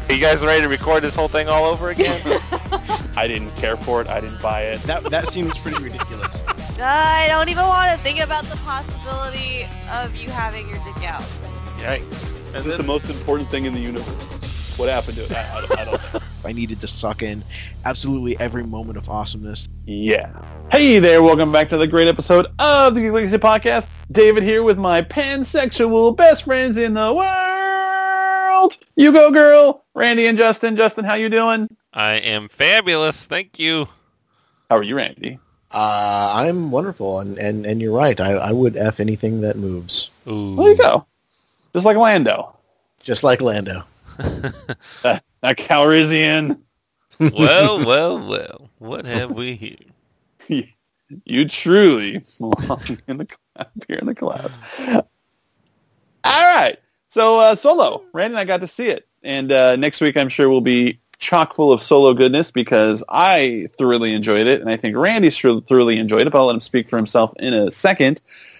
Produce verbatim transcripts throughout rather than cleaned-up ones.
Are you guys ready to record this whole thing all over again? I didn't care for it. I didn't buy it. That that seems pretty ridiculous. I don't even want to think about the possibility of you having your dick out. Yikes. This And is then- the most important thing in the universe. What happened to it? I, I, don't, I don't know. I needed to suck in absolutely every moment of awesomeness. Yeah. Hey there, welcome back to the great episode of the Geek Legacy Podcast. David here with my pansexual best friends in the world. You go, girl. Randy and Justin. Justin, how you doing? I am fabulous, thank you. How are you, Randy? Uh, I'm wonderful, and, and, and you're right. I, I would F anything that moves. Ooh. There you go. Just like Lando. Just like Lando. That, that Calrissian. Well, well, well. What have we here? You truly belong in the up here in the clouds. All right. So uh, Solo, Randy and I got to see it, and uh, next week I'm sure we'll be chock full of Solo goodness because I thoroughly enjoyed it, and I think Randy thoroughly enjoyed it. But I'll let him speak for himself in a second.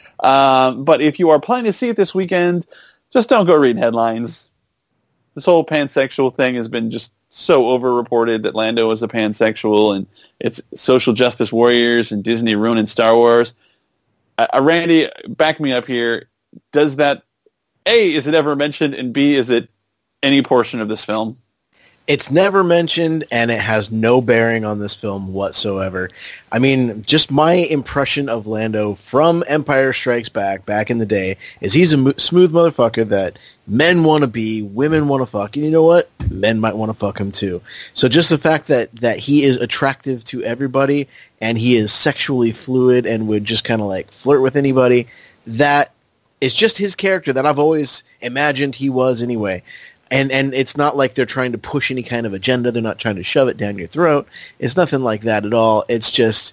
Um, but if you are planning to see it this weekend, just don't go reading headlines. This whole pansexual thing has been just so over-reported that Lando is a pansexual, and it's social justice warriors and Disney ruining Star Wars. Uh, Randy, back me up here. Does that, A, is it ever mentioned, and B, is it any portion of this film? It's never mentioned, and it has no bearing on this film whatsoever. I mean, just my impression of Lando from Empire Strikes Back, back in the day, is he's a mo- smooth motherfucker that men want to be, women want to fuck, and you know what? Men might want to fuck him too. So just the fact that, that he is attractive to everybody, and he is sexually fluid and would just kind of like flirt with anybody, that is just his character that I've always imagined he was anyway. And and it's not like they're trying to push any kind of agenda. They're not trying to shove it down your throat. It's nothing like that at all. It's just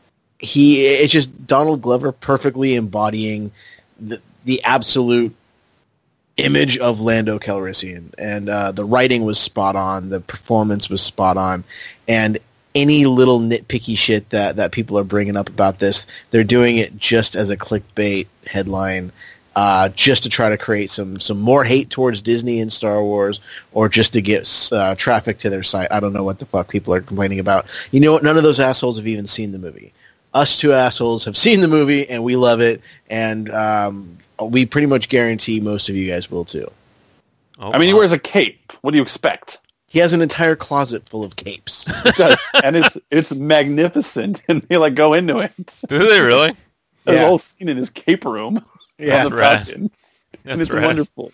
he. It's just Donald Glover perfectly embodying the the absolute image of Lando Calrissian. And uh, the writing was spot on. The performance was spot on. And any little nitpicky shit that, that people are bringing up about this, they're doing it just as a clickbait headline. Uh, just to try to create some, some more hate towards Disney and Star Wars, or just to get uh, traffic to their site. I don't know what the fuck people are complaining about. You know what? None of those assholes have even seen the movie. Us two assholes have seen the movie, and we love it, and um, we pretty much guarantee most of you guys will too. Oh, I mean, he wow. wears a cape. What do you expect? He has an entire closet full of capes. It does, and it's it's magnificent, and they like go into it. Do they really? There's Yeah. a whole scene in his cape room. Yeah, on the right. Falcon. That's And it's right. wonderful.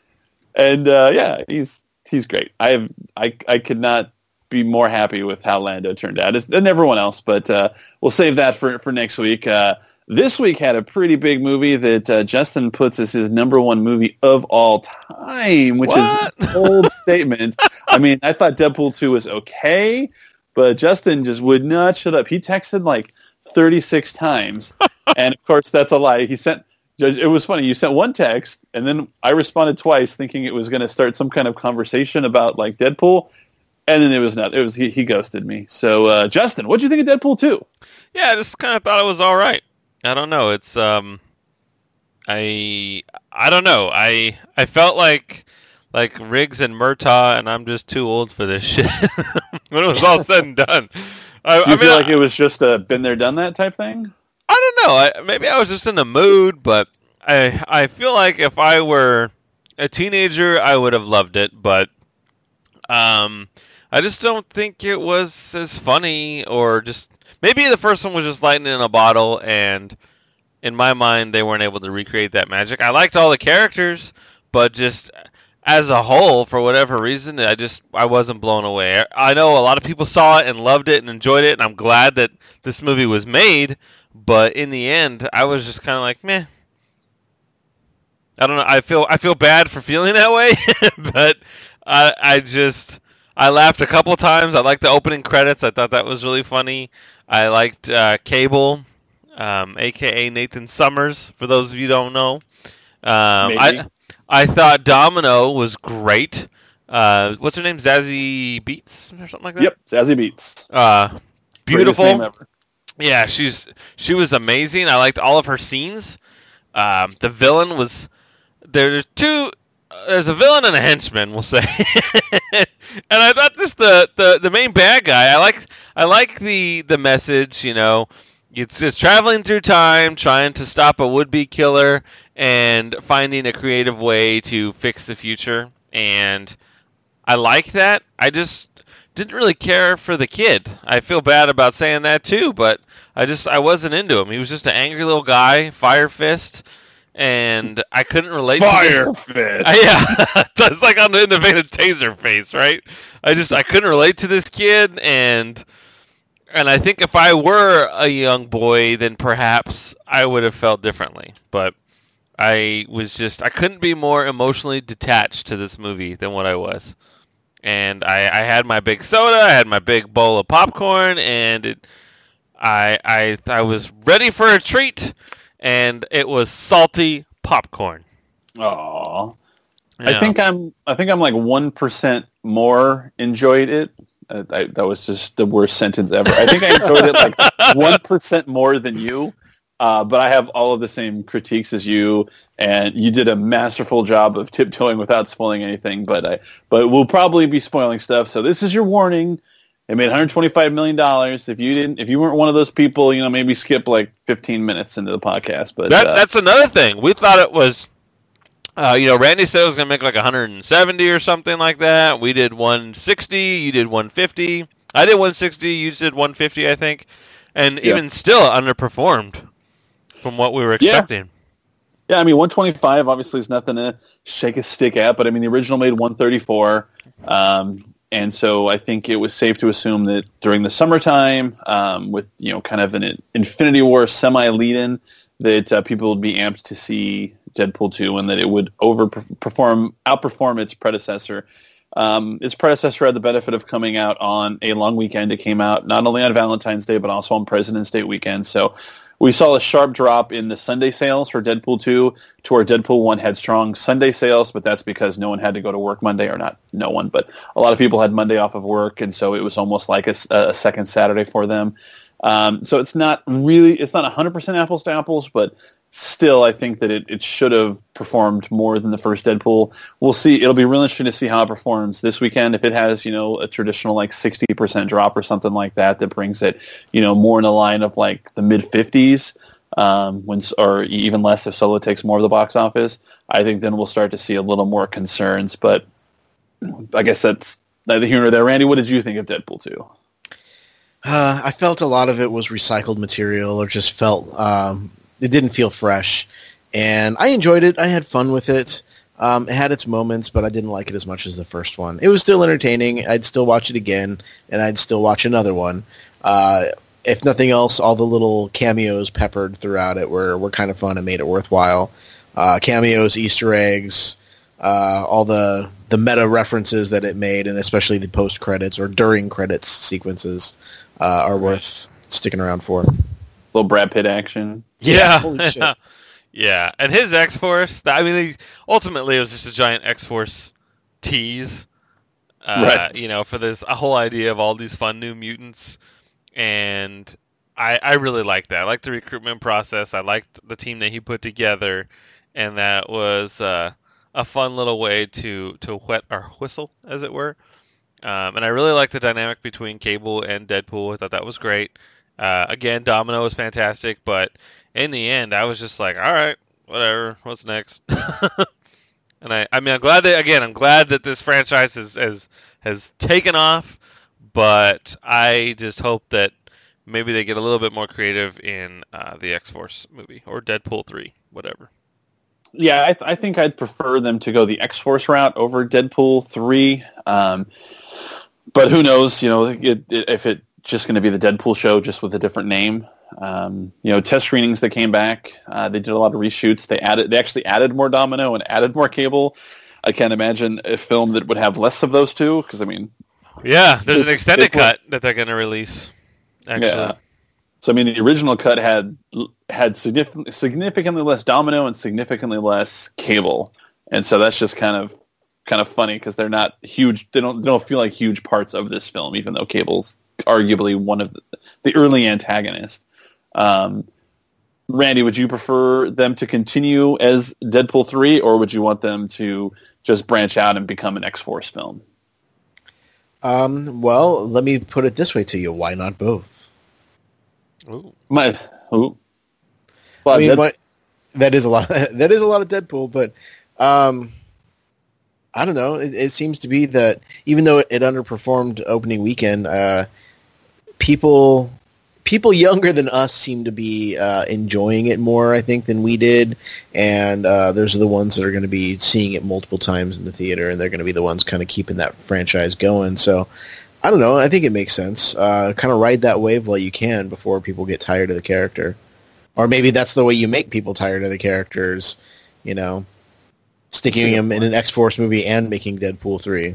And uh, yeah, he's he's great. I have I I could not be more happy with how Lando turned out, and everyone else. But uh, we'll save that for for next week. Uh, this week had a pretty big movie that uh, Justin puts as his number one movie of all time, which What? is a bold statement. I mean, I thought Deadpool two was okay, but Justin just would not shut up. He texted like thirty-six times, and of course that's a lie. He sent. It was funny. You sent one text, and then I responded twice, thinking it was going to start some kind of conversation about like Deadpool, and then it was not. It was he, he ghosted me. So, uh, Justin, what do you think of Deadpool two? Yeah, I just kind of thought it was all right. I don't know. It's um, I I don't know. I I felt like like Riggs and Murtaugh, and I'm just too old for this shit. When it was all said and done, I, Do you I feel mean, like I, it was just a been there, done that type thing? I don't know. I, maybe I was just in the mood, but I I feel like if I were a teenager, I would have loved it. But um, I just don't think it was as funny, or just maybe the first one was just lightning in a bottle, and in my mind, they weren't able to recreate that magic. I liked all the characters, but just as a whole, for whatever reason, I just I wasn't blown away. I know a lot of people saw it and loved it and enjoyed it, and I'm glad that this movie was made. But in the end, I was just kind of like, meh. I don't know. I feel I feel bad for feeling that way, but I I just I laughed a couple times. I liked the opening credits. I thought that was really funny. I liked uh, Cable, um, aka Nathan Summers. For those of you who don't know, um, Maybe. I I thought Domino was great. Uh, what's her name? Zazie Beetz or something like that. Yep, Zazie Beetz. Uh, Greatest beautiful. name ever. Yeah, she's she was amazing. I liked all of her scenes. Um, the villain was there's two uh, there's a villain and a henchman, we'll say. And I thought this the, the, the main bad guy. I like I like the the message. You know, it's just traveling through time, trying to stop a would-be killer, and finding a creative way to fix the future. And I like that. I just didn't really care for the kid. I feel bad about saying that too, but I just I wasn't into him. He was just an angry little guy, Fire Fist, and I couldn't relate. Fire to Fist. Uh, yeah, that's like on the innovative taser face, right? I just I couldn't relate to this kid, and and I think if I were a young boy, then perhaps I would have felt differently. But I was just I couldn't be more emotionally detached to this movie than what I was. And I, I had my big soda, I had my big bowl of popcorn, and it, I, I I was ready for a treat, and it was salty popcorn. Aw. Yeah. I think I'm. I think I'm like one percent more enjoyed it. Uh, I, that was just the worst sentence ever. I think I enjoyed it like one percent more than you. Uh, but I have all of the same critiques as you, and you did a masterful job of tiptoeing without spoiling anything. But I, but we'll probably be spoiling stuff. So this is your warning. It made one hundred twenty-five million dollars. If you didn't, if you weren't one of those people, you know, maybe skip like fifteen minutes into the podcast. But that, uh, that's another thing. We thought it was, uh, you know, Randy said it was going to make like one hundred seventy or something like that. We did one sixty. You did one fifty. I did one sixty. You did one fifty, I think. And Yeah. even still underperformed from what we were expecting. Yeah, yeah I mean, one twenty-five obviously is nothing to shake a stick at, but I mean, the original made one thirty-four. Um, And so I think it was safe to assume that during the summertime, um, with you know kind of an Infinity War semi lead-in, that uh, people would be amped to see Deadpool two, and that it would overperform, outperform its predecessor. Um, its predecessor had the benefit of coming out on a long weekend. It came out not only on Valentine's Day but also on President's Day weekend. So we saw a sharp drop in the Sunday sales for Deadpool two to where Deadpool one had strong Sunday sales, but that's because no one had to go to work Monday, or not no one, but a lot of people had Monday off of work, and so it was almost like a, a second Saturday for them. Um, so it's not really, it's not one hundred percent apples to apples, but still I think that it, it should have performed more than the first Deadpool. We'll see. It'll be real interesting to see how it performs this weekend. If it has, you know, a traditional like sixty percent drop or something like that, that brings it, you know, more in the line of like the mid fifties, um, when, or even less if Solo takes more of the box office, I think then we'll start to see a little more concerns. But I guess that's neither here nor there. Randy, what did you think of Deadpool two? Uh, I felt a lot of it was recycled material, or just felt um, it didn't feel fresh. And I enjoyed it. I had fun with it. Um, it had its moments, but I didn't like it as much as the first one. It was still entertaining. I'd still watch it again, and I'd still watch another one. Uh, if nothing else, all the little cameos peppered throughout it were, were kind of fun and made it worthwhile. Uh, cameos, Easter eggs, uh, all the the meta references that it made, and especially the post-credits or during credits sequences uh, are worth sticking around for. Little Brad Pitt action. Yeah. Holy shit. Yeah, and his X-Force, I mean, he, ultimately it was just a giant X-Force tease, uh, Right. you know, for this a whole idea of all these fun new mutants, and I, I really liked that. I liked the recruitment process. I liked the team that he put together, and that was uh, a fun little way to, to whet our whistle, as it were. Um, and I really liked the dynamic between Cable and Deadpool. I thought that was great. Uh, again, Domino was fantastic, but in the end, I was just like, all right, whatever, what's next? And I, I mean, I'm glad that, again, I'm glad that this franchise has, has, has taken off, but I just hope that maybe they get a little bit more creative in uh, the X-Force movie, or Deadpool three, whatever. Yeah, I, th- I think I'd prefer them to go the X-Force route over Deadpool three. Um, but who knows, you know, it, it, if it's just going to be the Deadpool show just with a different name. Um, you know, test screenings that came back, uh, they did a lot of reshoots. They added, they actually added more Domino and added more Cable. I can't imagine a film that would have less of those two, because, I mean... Yeah, there's an extended Deadpool- cut that they're going to release, actually. Yeah. So, I mean, the original cut had had significantly, significantly less Domino and significantly less Cable. And so that's just kind of kind of funny, because they're not huge, they don't, they don't feel like huge parts of this film, even though Cable's arguably one of the, the early antagonists. Um, Randy, would you prefer them to continue as Deadpool three, or would you want them to just branch out and become an X-Force film? Um, well, let me put it this way to you. Why not both? Ooh. My, ooh. I Well, mean, Dead- what, that is a lot. Of, that is a lot of Deadpool, but um, I don't know. It, it seems to be that even though it, it underperformed opening weekend, uh, people people younger than us seem to be uh, enjoying it more, I think, than we did. And uh, those are the ones that are going to be seeing it multiple times in the theater, and they're going to be the ones kind of keeping that franchise going. So I don't know. I think it makes sense. Uh, kind of ride that wave while you can before people get tired of the character. Or maybe that's the way you make people tired of the characters, you know, sticking them in an X-Force movie and making Deadpool three.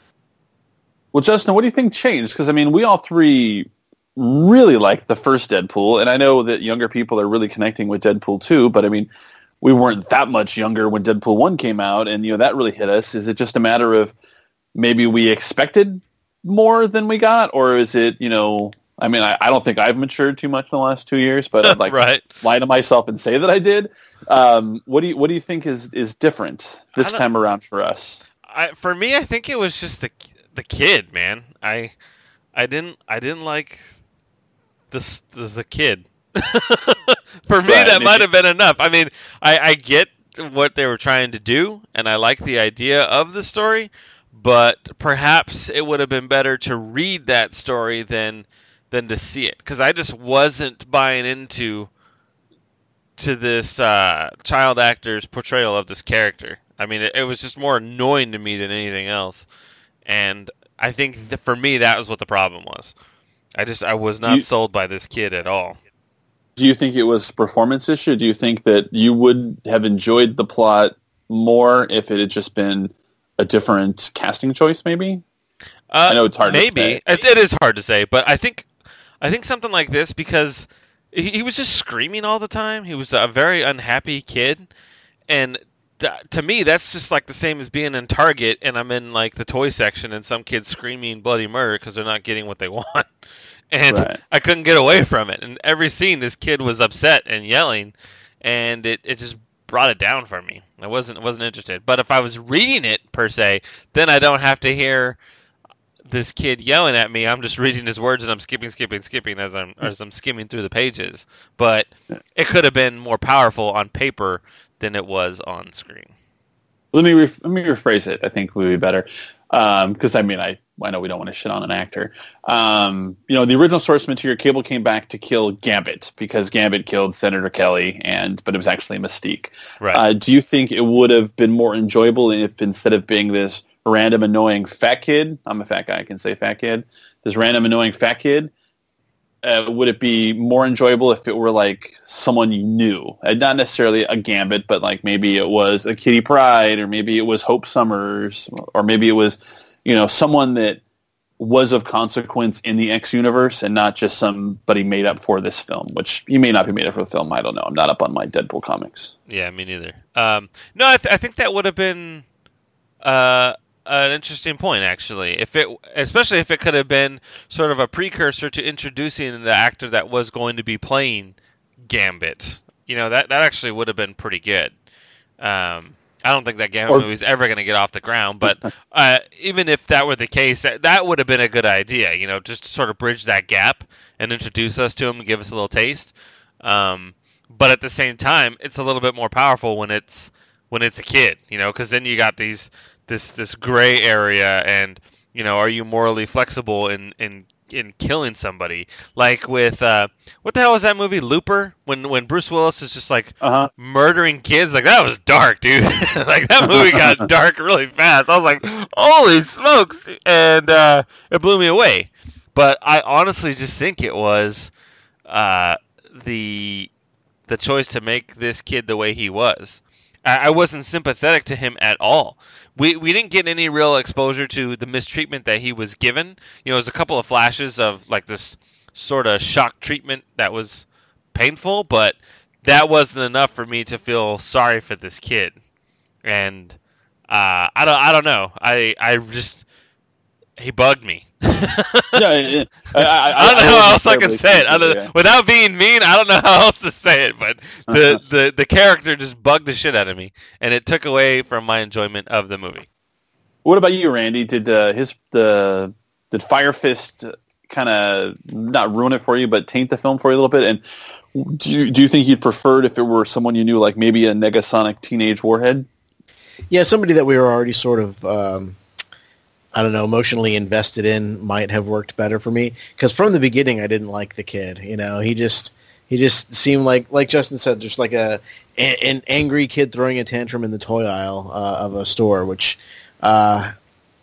Well, Justin, what do you think changed? Because, I mean, we all three really liked the first Deadpool, and I know that younger people are really connecting with Deadpool two, but, I mean, we weren't that much younger when Deadpool one came out, and, you know, that really hit us. Is it just a matter of maybe we expected more than we got, or is it, you know, I mean, I, I don't think I've matured too much in the last two years, but I'd like right. to lie to myself and say that I did. Um, what do you what do you think is, is different this time around for us? I, for me, I think it was just the the kid, man. I I didn't I didn't like this the, the kid. For me, Right, that maybe. might have been enough. I mean, I, I get what they were trying to do, and I like the idea of the story, but perhaps it would have been better to read that story than than to see it, because I just wasn't buying into to this uh, child actor's portrayal of this character. I mean, it, it was just more annoying to me than anything else, and I think that for me that was what the problem was. I just I was not you, sold by this kid at all. Do you think it was a performance issue? Do you think that you would have enjoyed the plot more if it had just been a different casting choice, maybe? Uh, I know it's hard maybe. to say. It, it is hard to say, but I think I think something like this, because he, he was just screaming all the time. He was a very unhappy kid, and th- to me, that's just like the same as being in Target and I'm in like the toy section and some kids screaming bloody murder because they're not getting what they want, and Right. I couldn't get away from it. And every scene, this kid was upset and yelling, and it, it just brought it down for me. I wasn't wasn't interested. But if I was reading it per se, then I don't have to hear this kid yelling at me. I'm just reading his words and I'm skipping, skipping, skipping as I'm as I'm skimming through the pages. But it could have been more powerful on paper than it was on screen. Let me re- let me rephrase it. I think would be better, because I mean I I know we don't want to shit on an actor. Um, you know, the original source material, Cable came back to kill Gambit because Gambit killed Senator Kelly, and but it was actually Mystique. Right. Uh, do you think it would have been more enjoyable if instead of being this random annoying fat kid, I'm a fat guy, I can say fat kid, this random annoying fat kid, uh, would it be more enjoyable if it were like someone you knew? And not necessarily a Gambit, but like maybe it was a Kitty Pryde, or maybe it was Hope Summers, or maybe it was, you know, someone that was of consequence in the X universe and not just somebody made up for this film, which you may not be made up for the film. I don't know. I'm not up on my Deadpool comics. Yeah, me neither. Um, no, I, th- I think that would have been uh, an interesting point, actually. If it, especially if it could have been sort of a precursor to introducing the actor that was going to be playing Gambit. You know, that that actually would have been pretty good. Um, I don't think that Gambit Or- movie is ever going to get off the ground, but uh, even if that were the case, that, that would have been a good idea. You know, just to sort of bridge that gap and introduce us to him and give us a little taste. Um, but at the same time, it's a little bit more powerful when it's when it's a kid. You know, because then you got these this this gray area, and you know, are you morally flexible in in in killing somebody? Like with uh, what the hell was that movie, Looper? When when Bruce Willis is just like Uh-huh. murdering kids, like that was dark, dude. Like that movie got dark really fast. I was like, holy smokes, and uh, it blew me away. But I honestly just think it was uh, the the choice to make this kid the way he was. I, I wasn't sympathetic to him at all. We we didn't get any real exposure to the mistreatment that he was given. You know, there's a couple of flashes of like this sort of shock treatment that was painful, but that wasn't enough for me to feel sorry for this kid. And uh, I don't I don't know. I I just he bugged me. yeah, I, I, I, I don't know how else I can say it. Other, yeah. Without being mean, I don't know how else to say it. But the, the, the character just bugged the shit out of me, and it took away from my enjoyment of the movie. What about you, Randy? Did uh, his the did Fire Fist kind of not ruin it for you, but taint the film for you a little bit? And do you do you think you'd prefer it if it were someone you knew, like maybe a Negasonic Teenage Warhead? Yeah, somebody that we were already sort of, um, I don't know, emotionally invested in might have worked better for me. Because from the beginning, I didn't like the kid. You know, he just he just seemed like, like Justin said, just like a an angry kid throwing a tantrum in the toy aisle uh, of a store, which uh,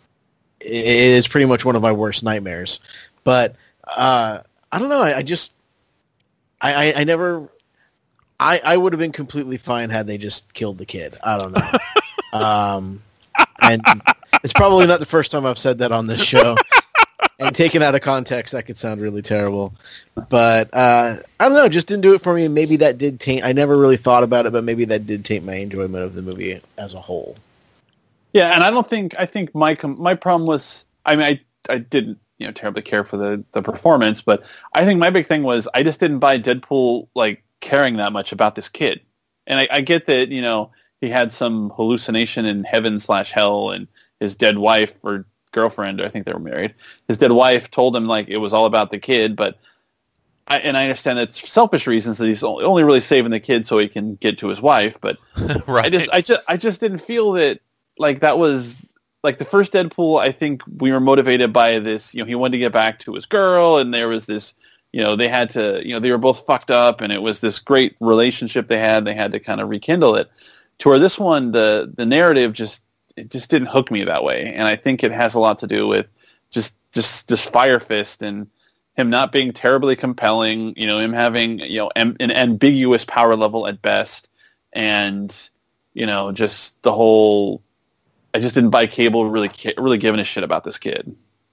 is pretty much one of my worst nightmares. But uh, I don't know. I, I just I, I, I never. I, I would have been completely fine had they just killed the kid. I don't know. Um, and it's probably not the first time I've said that on this show. And taken out of context, that could sound really terrible. But uh, I don't know, just didn't do it for me. And maybe that did taint. I never really thought about it, but maybe that did taint my enjoyment of the movie as a whole. Yeah, and I don't think I think my com- my problem was. I mean, I I didn't you know terribly care for the the performance, but I think my big thing was I just didn't buy Deadpool like caring that much about this kid. And I, I get that you know. He had some hallucination in heaven slash hell, and his dead wife or girlfriend, I think they were married, his dead wife told him like it was all about the kid. But I, and I understand that's selfish reasons that he's only really saving the kid so he can get to his wife. But right. I just, I just, I just didn't feel that like that was like the first Deadpool. I think we were motivated by this. You know, he wanted to get back to his girl, and there was this. You know, they had to. You know, they were both fucked up, and it was this great relationship they had. They had to kind of rekindle it. To where this one, the the narrative just it just didn't hook me that way, and I think it has a lot to do with just just just Fire Fist and him not being terribly compelling. You know, him having you know am, an ambiguous power level at best, and you know just the whole. I just didn't buy Cable really really giving a shit about this kid.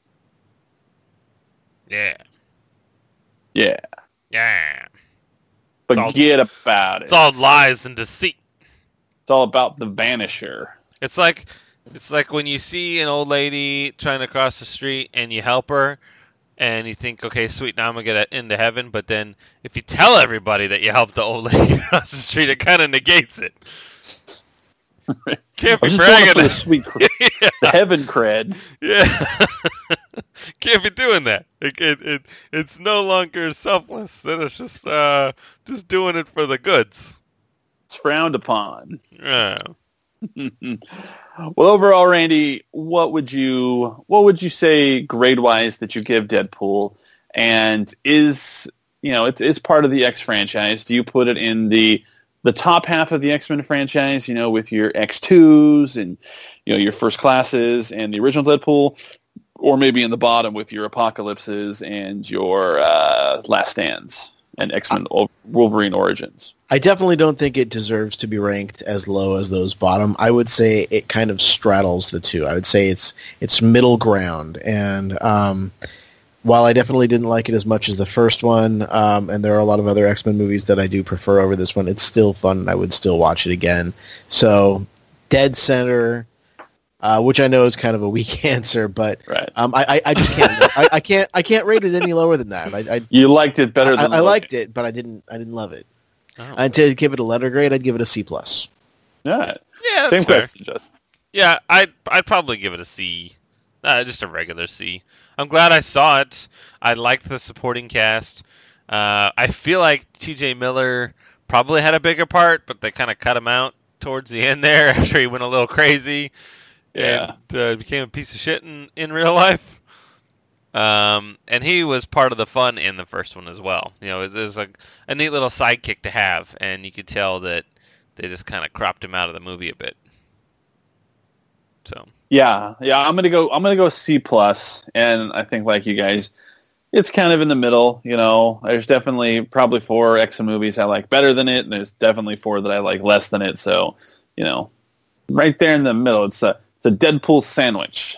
Yeah. Yeah. Yeah. Forget all, about it. It's all lies and deceit. It's all about the Vanisher. It's like it's like when you see an old lady trying to cross the street and you help her and you think, okay, sweet, now I'm going to get into heaven. But then if you tell everybody that you helped the old lady cross the street, it kind of negates it. Can't be bragging. The sweet cred. Yeah. The heaven cred. Yeah. Can't be doing that. It, it, it, it's no longer selfless. Then it's just, uh, just doing it for the goods. It's frowned upon. Yeah. Well, overall, Randy, what would you what would you say grade wise that you give Deadpool? And is you know it's it's part of the X franchise? Do you put it in the the top half of the X-Men franchise? You know, with your X twos and you know your First Classes and the original Deadpool, or maybe in the bottom with your Apocalypses and your uh, Last Stands and X-Men Wolverine Origins? I definitely don't think it deserves to be ranked as low as those bottom. I would say it kind of straddles the two. I would say it's it's middle ground. And um, while I definitely didn't like it as much as the first one, um, and there are a lot of other X-Men movies that I do prefer over this one, it's still fun, and I would still watch it again. So, dead center, uh, which I know is kind of a weak answer, but right. um, I, I, I just can't. I, I can't. I can't rate it any lower than that. I, I you liked it better than I, I liked it, but I didn't. I didn't love it. Oh. And to give it a letter grade, I'd give it a C plus. Yeah, yeah, same fair. question, Justin. Yeah, I'd I'd probably give it a C, uh, just a regular C. I'm glad I saw it. I liked the supporting cast. Uh, I feel like T J Miller probably had a bigger part, but they kind of cut him out towards the end there after he went a little crazy yeah. and uh, became a piece of shit in, in real life. Um, and he was part of the fun in the first one as well. You know, it was, it was a, a neat little sidekick to have, and you could tell that they just kind of cropped him out of the movie a bit. So yeah, yeah, I'm gonna go. I'm gonna go C plus, and I think like you guys, it's kind of in the middle. You know, there's definitely probably four X-Men movies I like better than it, and there's definitely four that I like less than it. So, you know, right there in the middle, it's a it's a Deadpool sandwich.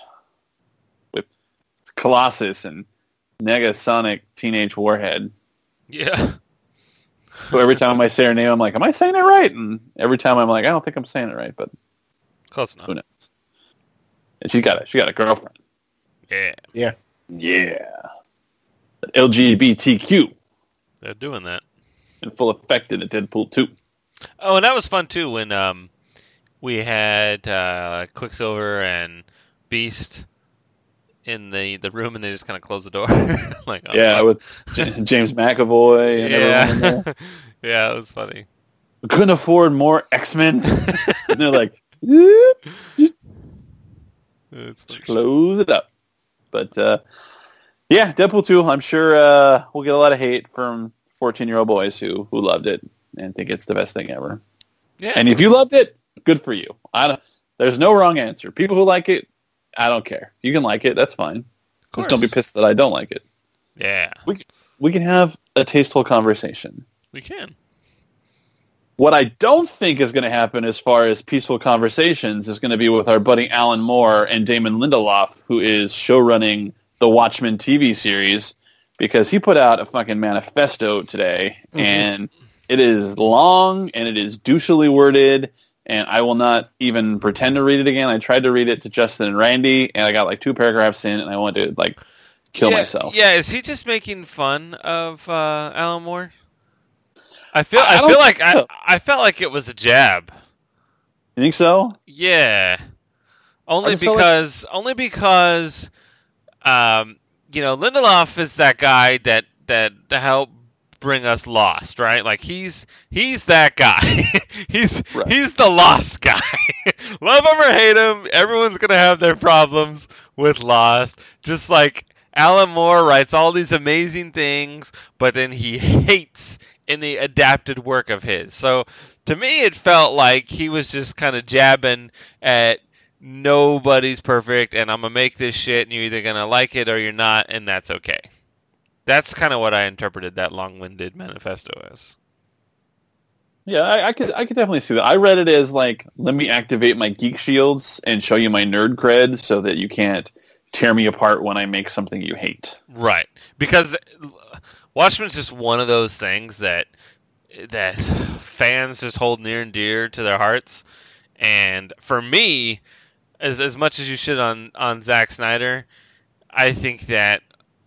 Colossus and Negasonic Teenage Warhead. Yeah. So every time I say her name, I'm like, am I saying it right? And every time I'm like, I don't think I'm saying it right, but close enough. Who knows? And she's got a she got a girlfriend. Yeah. Yeah. Yeah. L G B T Q They're doing that. in full effect in Deadpool two. Oh, and that was fun too when um we had uh, Quicksilver and Beast in the, the room and they just kind of closed the door. like, oh, Yeah, fuck. with J- James McAvoy and everyone in yeah, there. yeah, it was funny. We couldn't afford more X-Men. And they're like, It's pretty close it up. But, uh, yeah, Deadpool two, I'm sure uh, we'll get a lot of hate from fourteen-year-old boys who, who loved it and think it's the best thing ever. yeah. And if you loved it, good for you. I don't, there's no wrong answer. People who like it, I don't care. You can like it. That's fine. Just don't be pissed that I don't like it. Yeah, We can have a tasteful conversation. we can. What I don't think is going to happen as far as peaceful conversations is going to be with our buddy Alan Moore and Damon Lindelof, who is showrunning the Watchmen T V series, because he put out a fucking manifesto today, mm-hmm. and it is long, and it is douchily worded, and I will not even pretend to read it again. I tried to read it to Justin and Randy, and I got like two paragraphs in, and I wanted to like kill yeah, myself. Yeah, is he just making fun of uh, Alan Moore? I feel I, I, I feel like so. I, I felt like it was a jab. You think so? Yeah. Only because like... only because um, you know, Lindelof is that guy that that helped bring us Lost, right? Like he's he's that guy. he's right. he's the Lost guy. Love him or hate him, everyone's going to have their problems with Lost. Just like Alan Moore writes all these amazing things, but then he hates in the adapted work of his. So to me, it felt like he was just kind of jabbing at nobody's perfect, and I'm going to make this shit, and you're either going to like it or you're not, and that's okay. That's kind of what I interpreted that long-winded manifesto as. Yeah, I, I could I could definitely see that. I read it as like, let me activate my geek shields and show you my nerd cred so that you can't tear me apart when I make something you hate. Right. Because Watchmen's just one of those things that that fans just hold near and dear to their hearts. And for me, as as much as you shit on, on Zack Snyder, I think that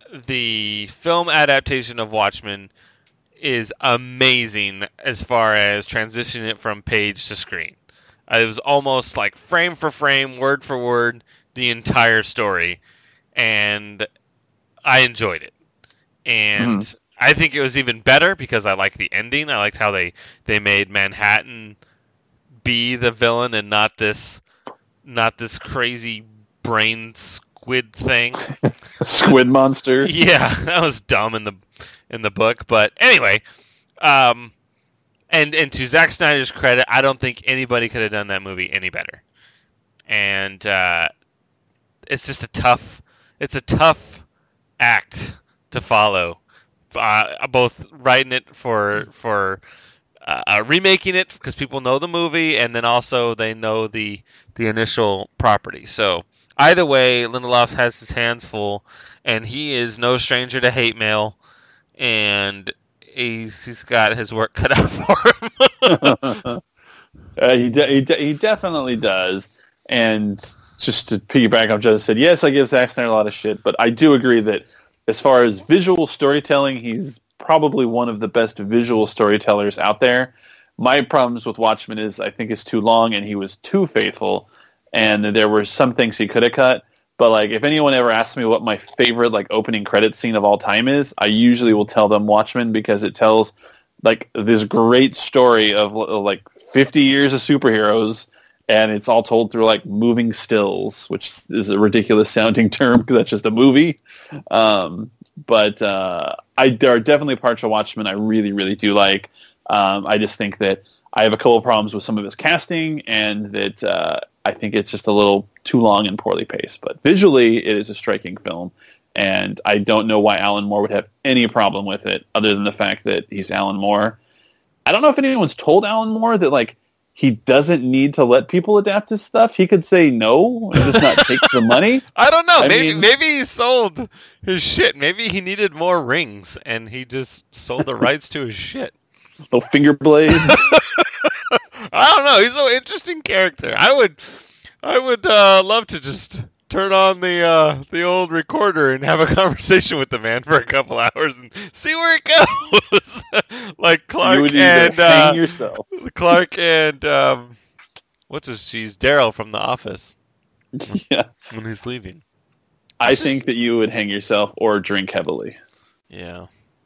the film adaptation of Watchmen is amazing as far as transitioning it from page to screen. It was almost like frame for frame, word for word, the entire story. And I enjoyed it. And mm-hmm. I think it was even better because I liked the ending. I liked how they, they made Manhattan be the villain and not this not this crazy brain squid thing. Squid monster. Yeah, that was dumb in the in the book. But anyway, um, and and to Zack Snyder's credit, I don't think anybody could have done that movie any better. And uh, it's just a tough it's a tough act to follow. Uh, both writing it for for uh, uh, remaking it because people know the movie, and then also they know the the initial property. So either way, Lindelof has his hands full, and he is no stranger to hate mail, and he's he's got his work cut out for him. uh, he de- he, de- he definitely does. And just to piggyback off Judge said, yes, I give Zack Snyder a lot of shit, but I do agree that as far as visual storytelling, he's probably one of the best visual storytellers out there. My problems with Watchmen is I think it's too long and he was too faithful, and there were some things he could have cut. But like, if anyone ever asks me what my favorite like opening credit scene of all time is, I usually will tell them Watchmen because it tells like this great story of like fifty years of superheroes, and it's all told through like moving stills, which is a ridiculous sounding term because that's just a movie. Um, but uh, I there are definitely parts of Watchmen I really, really do like. Um, I just think that I have a couple of problems with some of his casting, and that uh, I think it's just a little too long and poorly paced. But visually, it is a striking film, and I don't know why Alan Moore would have any problem with it, other than the fact that he's Alan Moore. I don't know if anyone's told Alan Moore that like he doesn't need to let people adapt his stuff. He could say no and just not take the money. I don't know. I maybe mean, maybe he sold his shit. Maybe he needed more rings, and he just sold the rights to his shit. Little finger blades. I don't know. He's an interesting character. I would, I would uh, love to just turn on the uh, the old recorder and have a conversation with the man for a couple hours and see where it goes. Like Clark you would and either hang uh, yourself. Clark and um, what's his cheese? Daryl from The Office. Yeah, when he's leaving. I It's think just- that you would hang yourself or drink heavily. Yeah.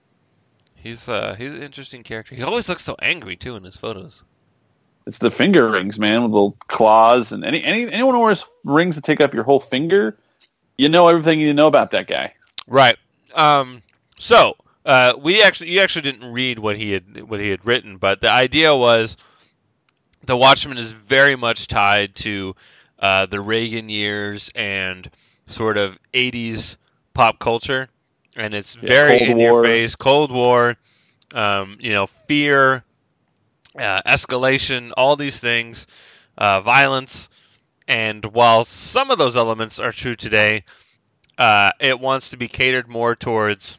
He's uh he's an interesting character. He always looks so angry too in his photos. It's the finger rings, man, with little claws, and any, any anyone who wears rings that take up your whole finger, you know everything you know about that guy. Right. Um so uh we actually you actually didn't read what he had what he had written, but the idea was the Watchmen is very much tied to uh the Reagan years and sort of eighties pop culture, and it's Yeah, very Cold in War. your face, Cold War, um, you know, fear, uh, escalation, all these things, uh, violence, and while some of those elements are true today, uh, it wants to be catered more towards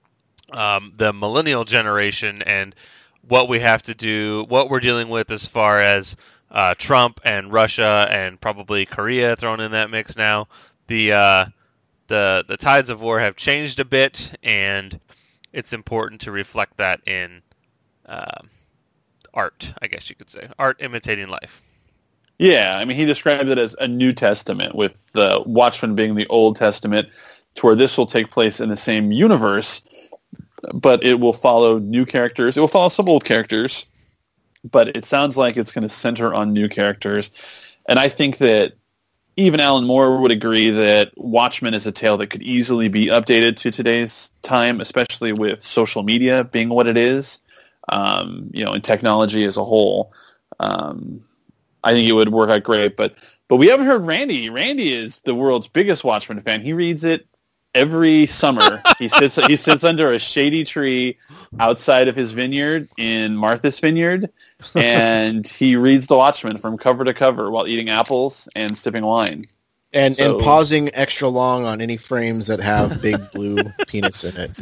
um, the millennial generation and what we have to do, what we're dealing with as far as uh, Trump and Russia and probably Korea thrown in that mix now. The uh, the the tides of war have changed a bit, and it's important to reflect that in uh, art, I guess you could say, art imitating life. Yeah, I mean, he described it as a New Testament, with the Watchmen being the Old Testament, to where this will take place in the same universe, but it will follow new characters. It will follow some old characters, but it sounds like it's going to center on new characters. And I think that even Alan Moore would agree that Watchmen is a tale that could easily be updated to today's time, especially with social media being what it is, um, you know, and technology as a whole. Um, I think it would work out great, but but we haven't heard Randy. Randy is the world's biggest Watchmen fan. He reads it every summer. he sits he sits under a shady tree outside of his vineyard in Martha's Vineyard, and he reads The Watchmen from cover to cover while eating apples and sipping wine. And So- and pausing extra long on any frames that have big blue peanuts in it.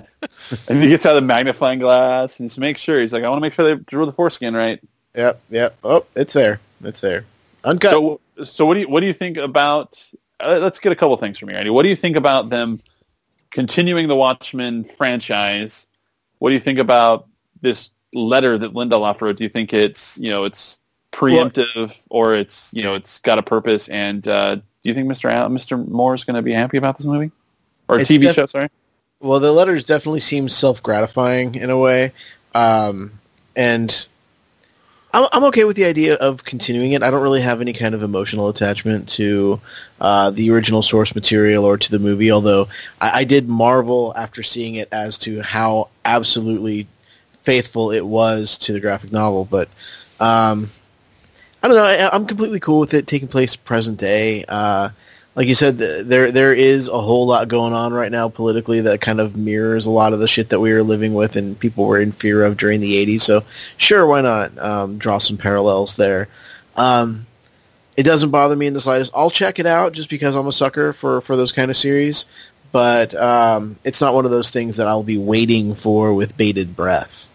And he gets out the magnifying glass and just makes sure. He's like, I want to make sure they drew the foreskin right. Yep, yep. Oh, it's there. It's there. Uncut. So, so what do you what do you think about? Uh, let's get a couple things from you, Randy. What do you think about them continuing the Watchmen franchise? What do you think about this letter that Lindelof wrote? Do you think it's you know it's preemptive, or it's you know it's got a purpose? And uh, do you think Mister Al- Mister Moore is going to be happy about this movie or It's T V def- show? Sorry. Well, the letters definitely seem self-gratifying in a way, um, and I'm, I'm okay with the idea of continuing it. I don't really have any kind of emotional attachment to uh, the original source material or to the movie, although I, I did marvel after seeing it as to how absolutely faithful it was to the graphic novel. But um, I don't know. I, I'm completely cool with it taking place present day. Uh, like you said, th- there there is a whole lot going on right now politically that kind of mirrors a lot of the shit that we were living with and people were in fear of during the eighties. So sure, why not um, draw some parallels there? Um, it doesn't bother me in the slightest. I'll check it out just because I'm a sucker for, for those kind of series. But um, it's not one of those things that I'll be waiting for with bated breath.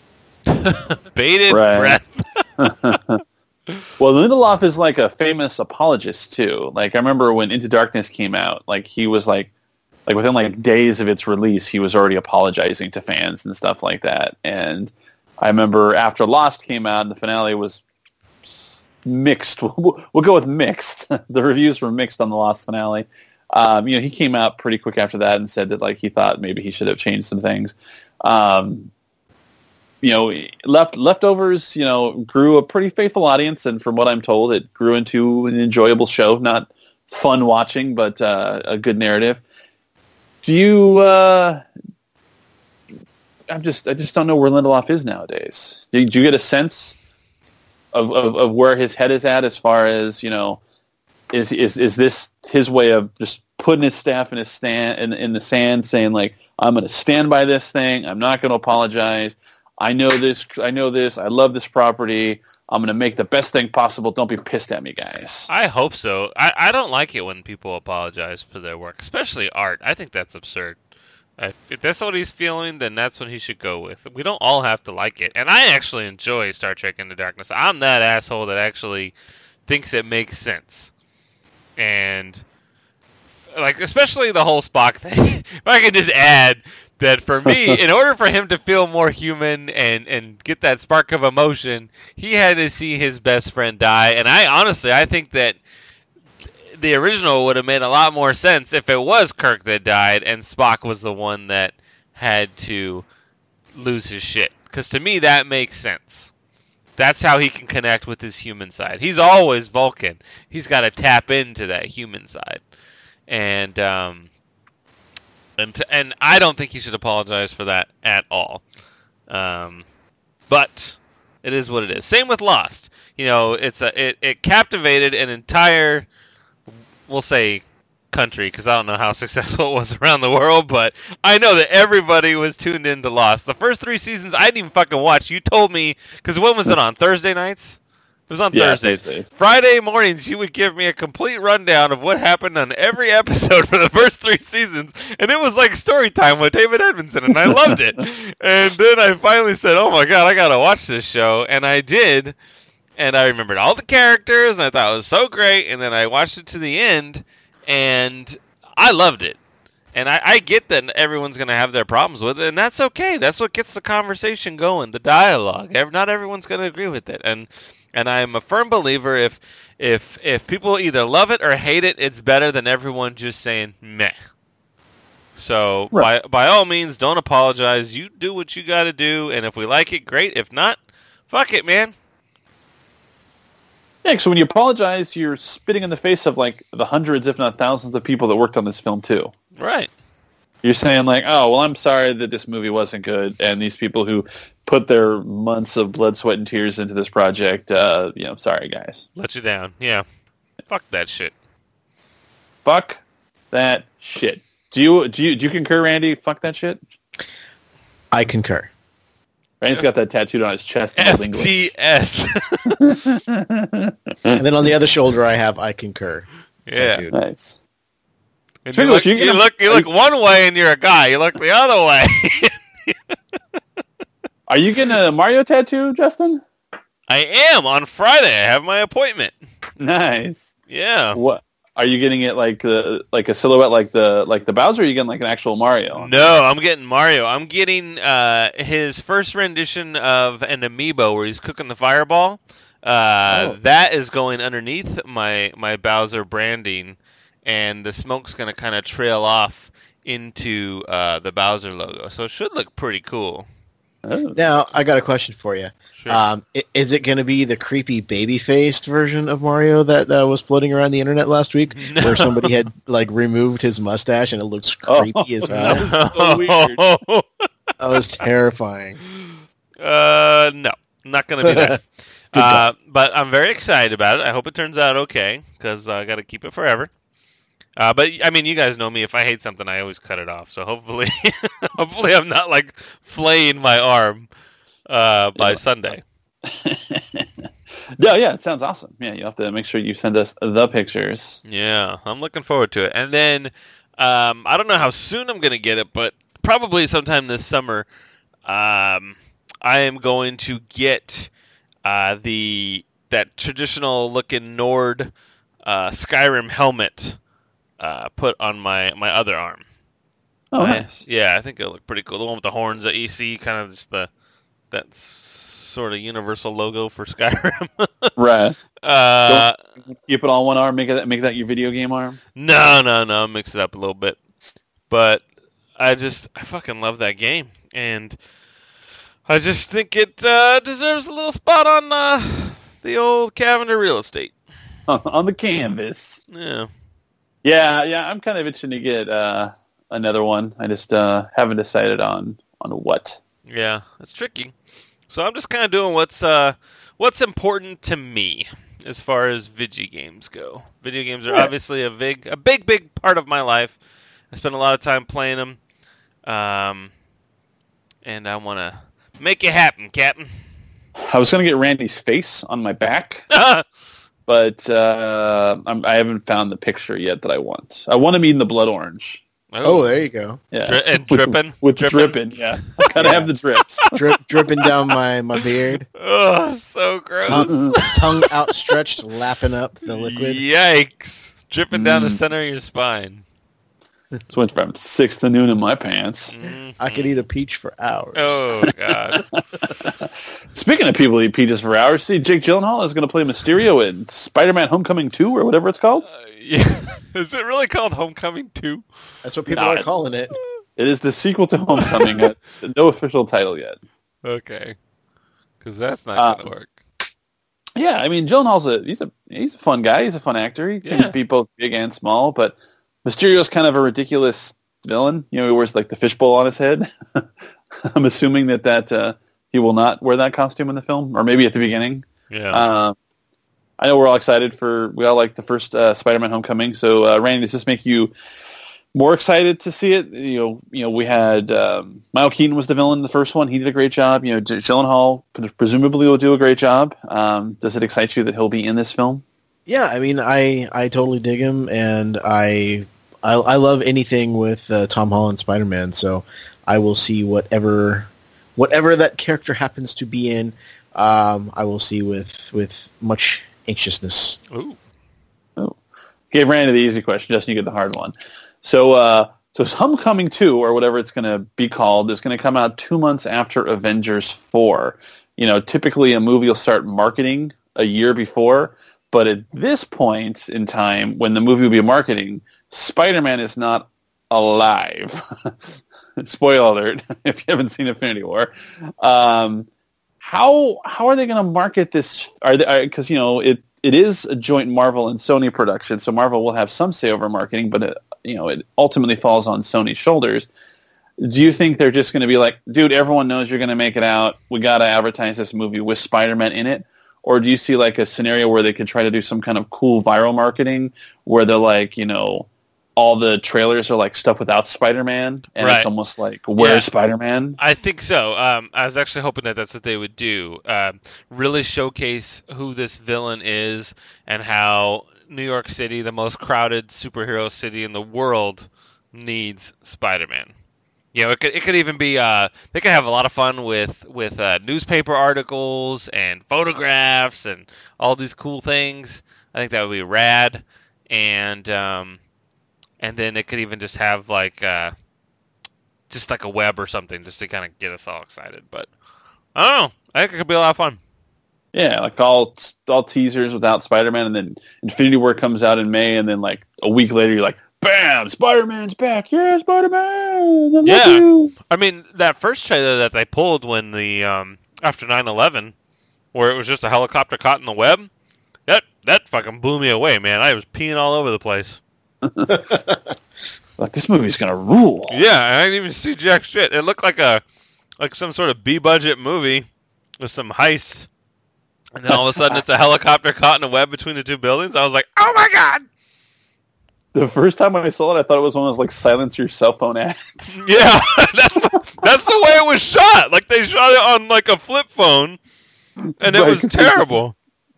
Bated Right. breath. Well, Lindelof is like a famous apologist too. Like I remember when Into Darkness came out, like he was like, like within like days of its release, he was already apologizing to fans and stuff like that. And I remember after Lost came out, and the finale was mixed. We'll, we'll go with mixed. The reviews were mixed on the Lost finale. Um, you know, he came out pretty quick after that and said that like he thought maybe he should have changed some things. Um, you know, left leftovers, you know, grew a pretty faithful audience, and from what I'm told, it grew into an enjoyable show. Not fun watching, but uh, a good narrative. Do you? Uh, I'm just, I just don't know where Lindelof is nowadays. Do you, do you get a sense of, of of where his head is at as far as you know? Is is is this his way of just putting his staff in his stand in, in the sand, saying like, I'm going to stand by this thing. I'm not going to apologize. I know this. I know this. I love this property. I'm going to make the best thing possible. Don't be pissed at me, guys. I hope so. I, I don't like it when people apologize for their work, especially art. I think that's absurd. If, if that's what he's feeling, then that's what he should go with. We don't all have to like it. And I actually enjoy Star Trek Into Darkness. I'm that asshole that actually thinks it makes sense. And like especially the whole Spock thing. If I could just add that for me, in order for him to feel more human and, and get that spark of emotion, he had to see his best friend die. And I honestly, I think that the original would have made a lot more sense if it was Kirk that died and Spock was the one that had to lose his shit. Because to me, that makes sense. That's how he can connect with his human side. He's always Vulcan. He's got to tap into that human side. And um, and to, and I don't think he should apologize for that at all. Um, but it is what it is. Same with Lost. You know, it's a it, it captivated an entire, we'll say, country, because I don't know how successful it was around the world, but I know that everybody was tuned into Lost. The first three seasons I didn't even fucking watch. You told me, because when was it on? Thursday nights? It was on Yeah, Thursdays. Thursdays. Friday mornings, you would give me a complete rundown of what happened on every episode for the first three seasons, and it was like story time with David Edmondson, and I loved it. And then I finally said, oh my god, I gotta watch this show, and I did, and I remembered all the characters, and I thought it was so great, and then I watched it to the end, and I loved it. And I, I get that everyone's going to have their problems with it, and that's okay. That's what gets the conversation going, the dialogue. Not everyone's going to agree with it. And and I'm a firm believer if if if people either love it or hate it, it's better than everyone just saying meh. So Right. by by all means, don't apologize. You do what you got to do, and if we like it, great. If not, fuck it, man. Yeah, so when you apologize, you're spitting in the face of like the hundreds, if not thousands, of people that worked on this film too. Right. You're saying like, oh, well, I'm sorry that this movie wasn't good, and these people who put their months of blood, sweat, and tears into this project, uh, you know, sorry, guys. Let you down. Yeah. Fuck that shit. Fuck that shit. Do you do you do you concur, Randy? Fuck that shit. I concur. Randy's got that tattooed on his chest. In F English. T S. And then on the other shoulder, I have I concur. Yeah. tattooed. Nice. And Speaking you of look, which, you you gonna- look, you are look you- one way and you're a guy. You look the other way. Are you getting a Mario tattoo, Justin? I am on Friday. I have my appointment. Nice. Yeah. What are you getting? It like the like a silhouette, like the like the Bowser? Or are you getting like an actual Mario? No, I'm getting Mario. I'm getting uh, his first rendition of an amiibo where he's cooking the fireball. Uh, Oh. That is going underneath my my Bowser branding, and the smoke's going to kind of trail off into uh, the Bowser logo. So it should look pretty cool. Oh. Now, I got a question for you. Sure. Um, i- is it going to be the creepy baby-faced version of Mario that uh, was floating around the internet last week, No. where somebody had like removed his mustache and it looks creepy Oh, as no. hell? so weird. That was terrifying. Uh, no, not going to be that. uh, but I'm very excited about it. I hope it turns out okay because I got to keep it forever. Uh, but I mean, you guys know me. If I hate something, I always cut it off. So hopefully, hopefully, I'm not like flaying my arm uh, by Yeah. Sunday. No, yeah, it sounds awesome. Yeah, you have to make sure you send us the pictures. Yeah, I'm looking forward to it. And then um, I don't know how soon I'm going to get it, but probably sometime this summer, um, I am going to get uh, the that traditional looking Nord uh, Skyrim helmet uh, put on my, my other arm. Oh, I- nice. Yeah, I think it'll look pretty cool. The one with the horns that you see, kind of just the that sort of universal logo for Skyrim. Right. uh, Keep it on one arm. Make it make that your video game arm. No, no, no. Mix it up a little bit. But I just, I fucking love that game. And I just think it uh, deserves a little spot on uh, the old Cavender real estate. On the canvas. Yeah. Yeah, yeah. I'm kind of itching to get uh, another one. I just uh, haven't decided on on what. Yeah, it's tricky. So I'm just kind of doing what's uh, what's important to me as far as video games go. Video games are Yeah. obviously a big, a big, big part of my life. I spend a lot of time playing them, um, and I want to make it happen, Captain. I was gonna get Randy's face on my back, Oh, but uh, I'm, I haven't found the picture yet that I want. I want him eating the blood orange. Oh, there you go. Yeah, Dri- and With- dripping? with Dripping? dripping. Yeah, gotta Yeah. have the drips. Drip, dripping down my, my beard, Oh, so gross. tongue, tongue outstretched, lapping up the liquid. Yikes. Dripping down the Mm. center of your spine. This went from six to noon in my pants. Mm-hmm. I could eat a peach for hours. Oh God! Speaking of people who eat peaches for hours, see, Jake Gyllenhaal is going to play Mysterio in Spider-Man: Homecoming two or whatever it's called. Uh, yeah, is it really called Homecoming two? That's what people Nah, are calling it. It is the sequel to Homecoming. uh, no official title yet. Okay, because that's not Uh, going to work. Yeah, I mean, Gyllenhaal's a he's a he's a fun guy. He's a fun actor. He can Yeah. be both big and small. But Mysterio's kind of a ridiculous villain. You know, he wears like the fishbowl on his head. I'm assuming that that uh, he will not wear that costume in the film, or maybe at the beginning. Yeah. Uh, I know we're all excited for we all like the first uh, Spider-Man: Homecoming. So, uh, Randy, does this make you more excited to see it? You know, you know, we had um, Miles Keaton was the villain in the first one. He did a great job. You know, J- Gyllenhaal presumably will do a great job. Um, does it excite you that he'll be in this film? Yeah, I mean, I, I totally dig him, and I I, I love anything with uh, Tom Holland Spider-Man. So I will see whatever whatever that character happens to be in. Um, I will see with with much anxiousness. Ooh. Gave Randy the easy question. Justin, you get the hard one. So, uh, so Homecoming two, or whatever it's going to be called, is going to come out two months after Avengers four. You know, typically a movie will start marketing a year before, but at this point in time, when the movie will be marketing, Spider-Man is not alive. Spoiler alert, if you haven't seen Infinity War. Um, how how are they going to market this? Are they, because, you know, it it is a joint Marvel and Sony production, so Marvel will have some say over marketing, but it, you know, it ultimately falls on Sony's shoulders. Do you think they're just going to be like, dude, everyone knows you're going to make it out. We got to advertise this movie with Spider-Man in it? Or do you see like a scenario where they could try to do some kind of cool viral marketing where they're like, you know, all the trailers are like stuff without Spider-Man, and Right. it's almost like, where's Yeah. Spider-Man? I think so. Um, I was actually hoping that that's what they would do. Um, really showcase who this villain is and how New York City, the most crowded superhero city in the world, needs Spider-Man. You know, it could it could even be uh, they could have a lot of fun with with uh, newspaper articles and photographs and all these cool things. I think that would be rad, and um, and then it could even just have like uh, just like a web or something just to kind of get us all excited. But I don't know. I think it could be a lot of fun. Yeah, like all all teasers without Spider-Man, and then Infinity War comes out in May, and then like a week later, you're like, bam, Spider-Man's back. Yeah, Spider-Man. I love Yeah. you. I mean, that first trailer that they pulled when the um, after nine eleven, where it was just a helicopter caught in the web, that that fucking blew me away, man. I was peeing all over the place. Like, this movie's gonna rule. Yeah, I didn't even see jack shit. It looked like a like some sort of B-budget movie with some heist, and then all of a sudden it's a helicopter caught in a web between the two buildings. I was like, oh my god! The first time I saw it, I thought it was one of those like silence your cell phone ads. Yeah, that's that's the way it was shot. Like they shot it on like a flip phone, and it Right, was 'cause it was- terrible.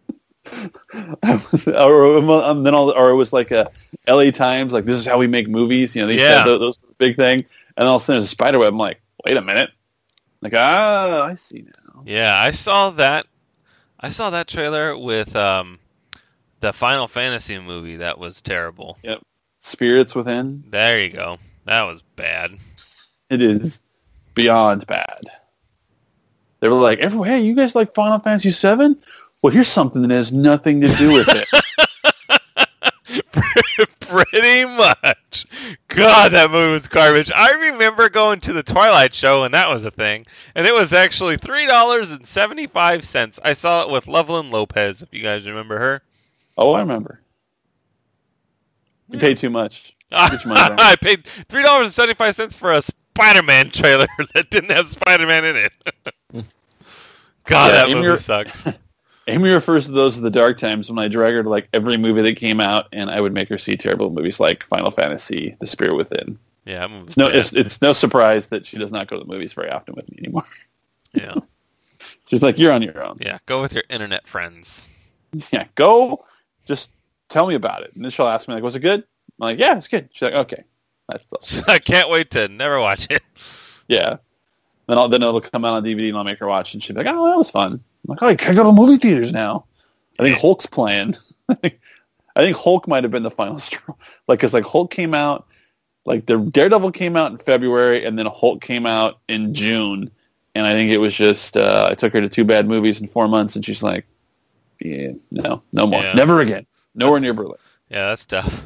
or, um, then all, or it was like a L A Times, like, this is how we make movies. You know, they Yeah. said those, those were the big thing. And all of a sudden there's a spider web. I'm like, wait a minute. Like, ah, I see now. Yeah, I saw that. I saw that trailer with um, the Final Fantasy movie. That was terrible. Spirits Within. There you go. That was bad. It is beyond bad. They were like, "Every- hey, you guys like Final Fantasy seven? Well, here's something that has nothing to do with it. Pretty much. God, that movie was garbage. I remember going to the Twilight Show, and that was a thing. And it was actually three dollars and seventy-five cents. I saw it with Loveland Lopez, if you guys remember her. Oh, I remember. You paid too much. Get your money back. I paid three dollars and seventy-five cents for a Spider-Man trailer that didn't have Spider-Man in it. God, Yeah, that Amy movie Re- sucks. Amy refers to those as the dark times when I drag her to like every movie that came out, and I would make her see terrible movies like Final Fantasy, The Spirit Within. Yeah, that movie was It's no, bad. it's, it's no surprise that she does not go to the movies very often with me anymore. Yeah, She's like, you're on your own. yeah. Go with your internet friends. Yeah, go. Just tell me about it. And then she'll ask me, like, was it good? I'm like, yeah, it's good. She's like, okay. That's all. I can't wait to never watch it. Yeah. Then, I'll, then it'll come out on D V D and I'll make her watch. And she'll be like, oh, that was fun. I'm like, oh, can I go to movie theaters now? I think Hulk's playing. I think Hulk might have been the final straw. Like, because like Hulk came out like the Daredevil came out in February, and then Hulk came out in June, and I think it was just uh, I took her to two bad movies in four months, and she's like, yeah, no, no more, Yeah. never again, nowhere That's- near Berlin. Yeah, that's tough.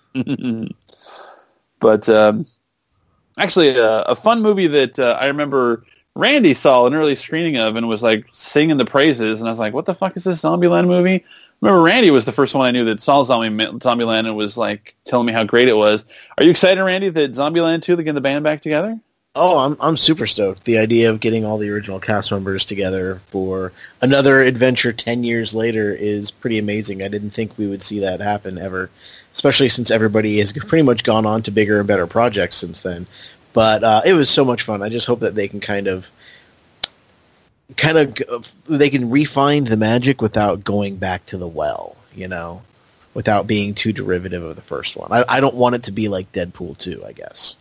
But um, actually, uh, a fun movie that uh, I remember Randy saw an early screening of and was like singing the praises, and I was like, "What the fuck is this Zombieland movie?" I remember Randy was the first one I knew that saw Zombie Zombieland and was like telling me how great it was. Are you excited, Randy, that Zombieland two, they're getting the band back together? Oh, I'm I'm super stoked. The idea of getting all the original cast members together for another adventure ten years later is pretty amazing. I didn't think we would see that happen ever, especially since everybody has pretty much gone on to bigger and better projects since then. But uh, it was so much fun. I just hope that they can kind of, kind of, they can refine the magic without going back to the well, you know, without being too derivative of the first one. I, I don't want it to be like Deadpool two, I guess.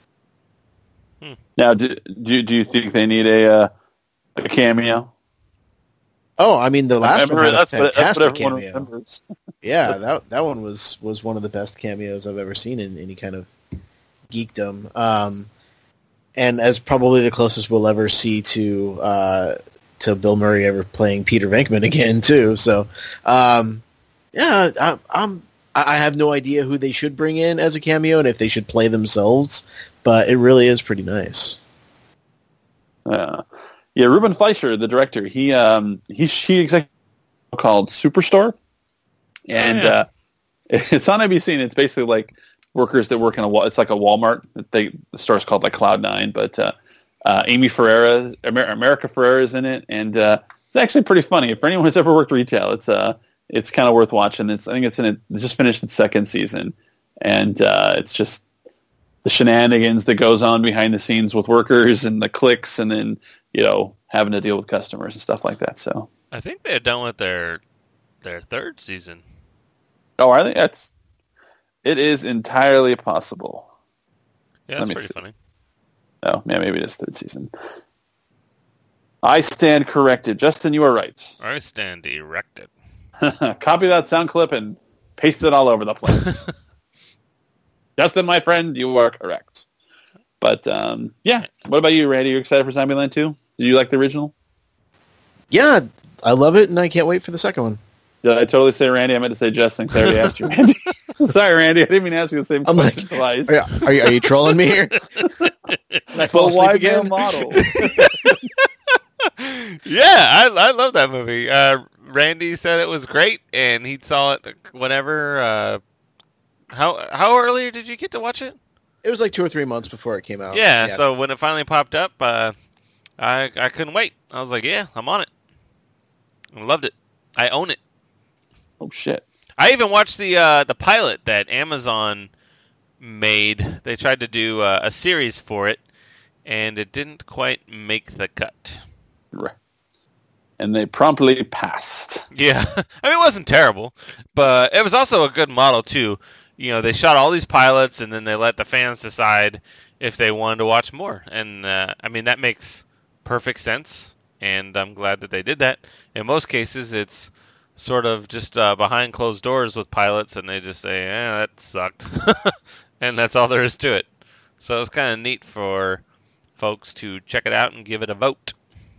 Now, do do, do you think they need a uh, a cameo? Oh, I mean, the last I one had a that's, what, that's what fantastic everyone cameo. remembers. Yeah, that that one was, was one of the best cameos I've ever seen in any kind of geekdom. Um, and as probably the closest we'll ever see to uh, to Bill Murray ever playing Peter Venkman again, too. So, um, yeah, I, I'm I have no idea who they should bring in as a cameo and if they should play themselves, but it really is pretty nice. Uh, yeah, Ruben Fleischer, the director, he um, he he executive called Superstore, and Oh, yeah. uh, it's on A B C, and it's basically like workers that work in a wa- it's like a Walmart. They the store's called like Cloud Nine, but uh, uh, Amy Ferreira, Amer- America Ferrera is in it, and uh, it's actually pretty funny. For anyone who's ever worked retail, it's uh it's kind of worth watching. It's I think it's in it. It's just finished its second season, and uh, it's just the shenanigans that goes on behind the scenes with workers and the clicks, and then you know having to deal with customers and stuff like that. So, I think they're done with their their third season. oh, are they? That's it is entirely possible. Yeah, Let that's me pretty see. funny. Oh, yeah, maybe it is third season. I stand corrected. Justin, you are right. I stand erected. Copy that sound clip and paste it all over the place. Justin, my friend, you are correct. But, um, yeah. What about you, Randy? You excited for Zombieland two? Did you like the original? Yeah, I love it, and I can't wait for the second one. Did I totally say Randy? I meant to say Justin because I already asked you, Randy. Sorry, Randy. I didn't mean to ask you the same I'm question like, twice. Are you, are you, are you trolling me here? Did I fall But why asleep male again? model? Yeah, I I love that movie. Uh, Randy said it was great, and he saw it whenever. Uh, how how early did you get to watch it? It was like two or three months before it came out. Yeah, so when it finally popped up, uh, I I couldn't wait. I was like, yeah, I'm on it. I loved it. I own it. Oh, shit. I even watched the uh, the pilot that Amazon made. They tried to do uh, a series for it, and it didn't quite make the cut. Right. And they promptly passed. Yeah, I mean it wasn't terrible, but it was also a good model too. You know, they shot all these pilots, and then they let the fans decide if they wanted to watch more. And uh, I mean that makes perfect sense, and I'm glad that they did that. In most cases, it's sort of just uh, behind closed doors with pilots, and they just say, "Eh, that sucked," and that's all there is to it. So it's kind of neat for folks to check it out and give it a vote.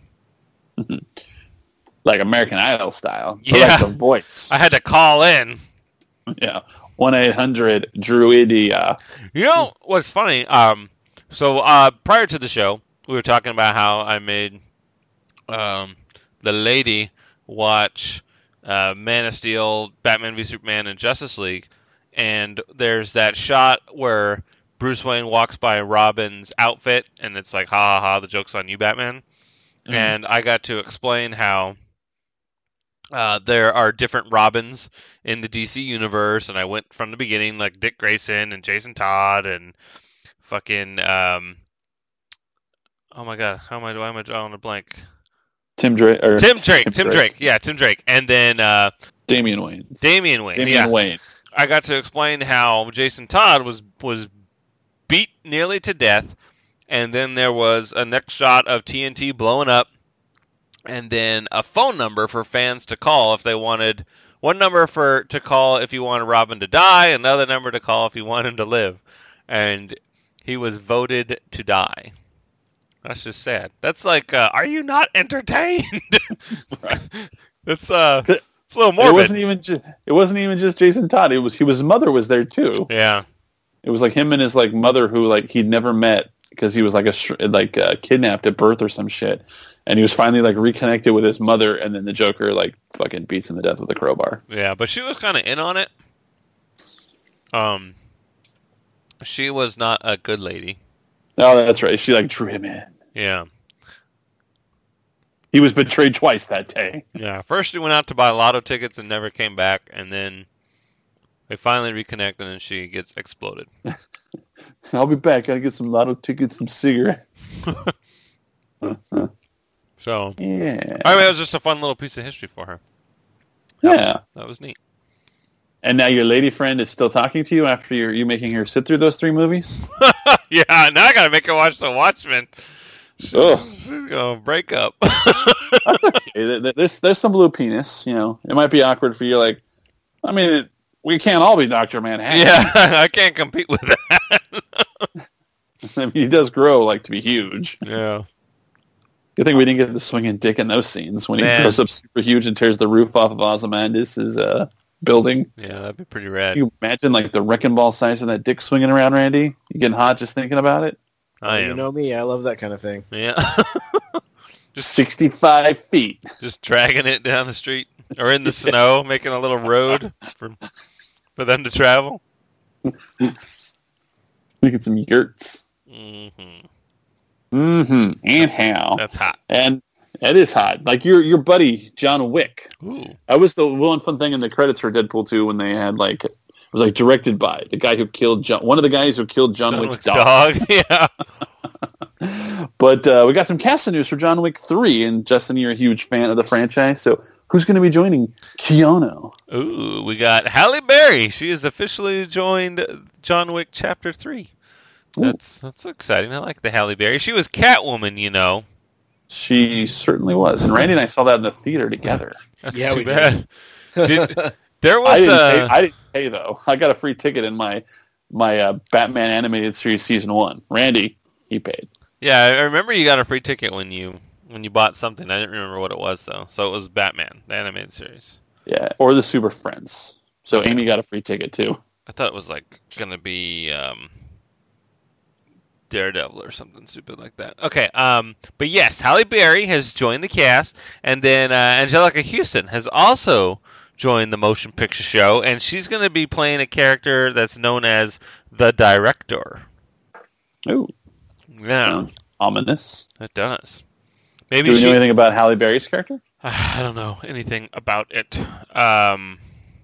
Like American Idol style. But Yeah. like the voice. I had to call in. Yeah. one eight hundred Druidia. You know what's funny? Um, so uh, prior to the show, we were talking about how I made um, the lady watch uh, Man of Steel, Batman v Superman, and Justice League, and there's that shot where Bruce Wayne walks by Robin's outfit, and it's like, ha ha ha, the joke's on you, Batman. Mhm. And I got to explain how uh, there are different Robins in the D C universe, and I went from the beginning, like Dick Grayson and Jason Todd and fucking um, oh my god, how am I? Why am I drawing a blank? Tim Drake. Or Tim Drake, Tim Drake, yeah, Tim Drake, and then uh, Damian Wayne. Damian Wayne. Damian yeah, Wayne. I got to explain how Jason Todd was was beat nearly to death, and then there was a next shot of T N T blowing up, and then a phone number for fans to call if they wanted. One number for to call if you wanted Robin to die, another number to call if you want him to live. and he was voted to die. That's just sad. That's like, uh, are you not entertained? That's uh, it's a little morbid. It wasn't even just. It wasn't even just Jason Todd. It was he was his mother was there too. Yeah. It was like him and his like mother who like he'd never met because he was like a like uh, kidnapped at birth or some shit, and he was finally like reconnected with his mother, and then the Joker like fucking beats him to death with a crowbar. Yeah, but she was kind of in on it. Um, she was not a good lady. Oh, that's right. She like drew him in. Yeah. He was betrayed twice that day. Yeah. First, he went out to buy lotto tickets and never came back, and then they finally reconnected, and she gets exploded. I'll be back. Gotta get some lotto tickets, some cigarettes. So, yeah. I mean, it was just a fun little piece of history for her. Yeah. That was, that was neat. And now your lady friend is still talking to you after you're, you making her sit through those three movies? Yeah, now I gotta make her watch The Watchmen. She's, Ugh. she's gonna break up. Okay, there's, there's some blue penis, you know. It might be awkward for you, like, I mean, it, we can't all be Doctor Manhattan. Yeah, I can't compete with that. I mean, he does grow, like, to be huge. Yeah. Good thing we didn't get the swinging dick in those scenes when he Man. grows up super huge and tears the roof off of Ozymandias' uh, building. Yeah, that'd be pretty rad. Can you imagine, like, the wrecking ball size of that dick swinging around, Randy? You getting hot just thinking about it? I am. You know me, I love that kind of thing. Yeah. Just sixty-five feet. Just dragging it down the street or in the snow, making a little road for for them to travel. Making some yurts. Mm-hmm. Mm-hmm. And how? That's hot. And it is hot. Like your your buddy John Wick. Ooh. That was the one fun thing in the credits for Deadpool two when they had like it was like directed by the guy who killed John, one of the guys who killed John, John Wick's, Wick's dog. dog. Yeah. But uh, we got some casting news for John Wick three, and Justin, you're a huge fan of the franchise, so who's going to be joining Keanu? Ooh, we got Halle Berry. She has officially joined John Wick Chapter three. That's that's exciting. I like the Halle Berry. She was Catwoman, you know. She certainly was, and Randy and I saw that in the theater together. That's Yeah, too we bad. Did, there was I didn't, uh, pay, I didn't pay though. I got a free ticket in my my uh, Batman animated series season one. Randy, he paid. yeah, I remember you got a free ticket when you when you bought something. I didn't remember what it was though. So it was Batman, the animated series. Yeah, or the Super Friends. So Amy got a free ticket too. I thought it was like gonna be um, Daredevil or something stupid like that. Okay, um, but yes, Halle Berry has joined the cast, and then uh, Angelica Houston has also joined the motion picture show, and she's going to be playing a character that's known as the Director. Ooh, Yeah, sounds ominous. it does. Maybe Do we she. know anything about Halle Berry's character? I don't know anything about it. Um,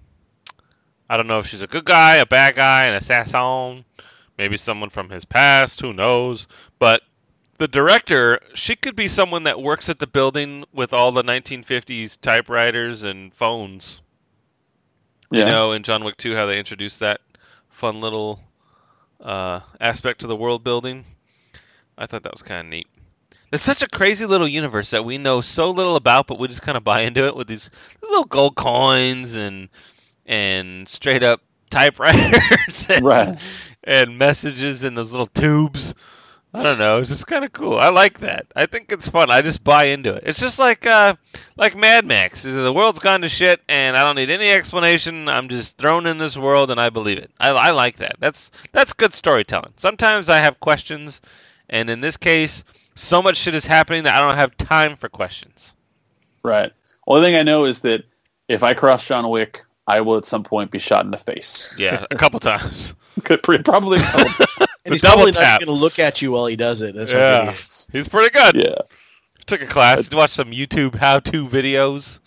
I don't know if she's a good guy, a bad guy, an assassin. Maybe someone from his past, who knows? But the director, she could be someone that works at the building with all the nineteen fifties typewriters and phones. Yeah. You know, in John Wick two, how they introduced that fun little uh, aspect to the world building. I thought that was kind of neat. It's such a crazy little universe that we know so little about, but we just kind of buy into it with these little gold coins and and straight up typewriters and, Right. and messages in those little tubes. I don't know. It's just kind of cool. I like that. I think it's fun. I just buy into it. It's just like uh, like Mad Max. The world's gone to shit, and I don't need any explanation. I'm just thrown in this world, and I believe it. I, I like that. That's that's good storytelling. Sometimes I have questions, and in this case, so much shit is happening that I don't have time for questions. Right. Only thing I know is that if I cross John Wick, I will at some point be shot in the face. Yeah, a couple times. Could pre- probably. a couple- And he's double probably tap. not going to look at you while he does it. That's how Yeah. good he is. He's pretty good. yeah. Took a class, watched some YouTube how-to videos.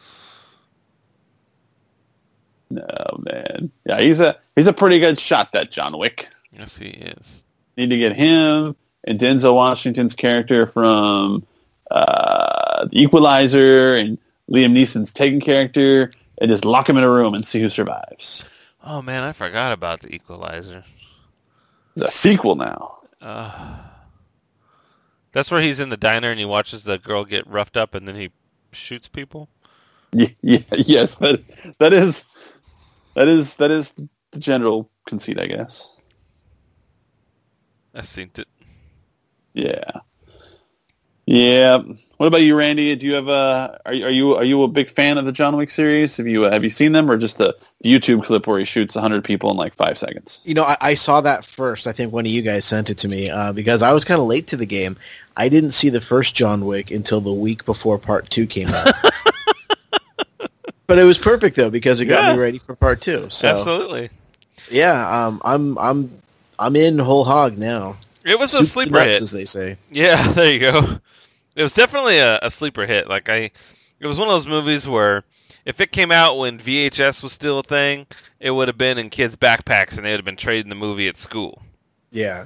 No man. Yeah, he's a he's a pretty good shot. That John Wick. Yes, he is. Need to get him and Denzel Washington's character from uh, The Equalizer and Liam Neeson's Taken character, and just lock him in a room and see who survives. Oh man, I forgot about the Equalizer. It's a sequel now. Uh, that's where he's in the diner and he watches the girl get roughed up and then he shoots people. Yeah, yeah, yes, that that is that is that is the general conceit, I guess. I seen it. Yeah. Yeah. What about you, Randy? Do you have a? Are, you- are you are you a big fan of the John Wick series? Have you uh, have you seen them, or just the, the YouTube clip where he shoots a hundred people in like five seconds? You know, I, I saw that first. I think one of you guys sent it to me uh, because I was kind of late to the game. I didn't see the first John Wick until the week before Part Two came out. But it was perfect though because it got Yeah. me ready for Part Two. So Absolutely. yeah, um, I'm I'm I'm in whole hog now. It was a Soup to sleeper nuts, hit. as they say. Yeah, there you go. It was definitely a, a sleeper hit. Like I, it was one of those movies where if it came out when V H S was still a thing, it would have been in kids' backpacks and they would have been trading the movie at school. Yeah.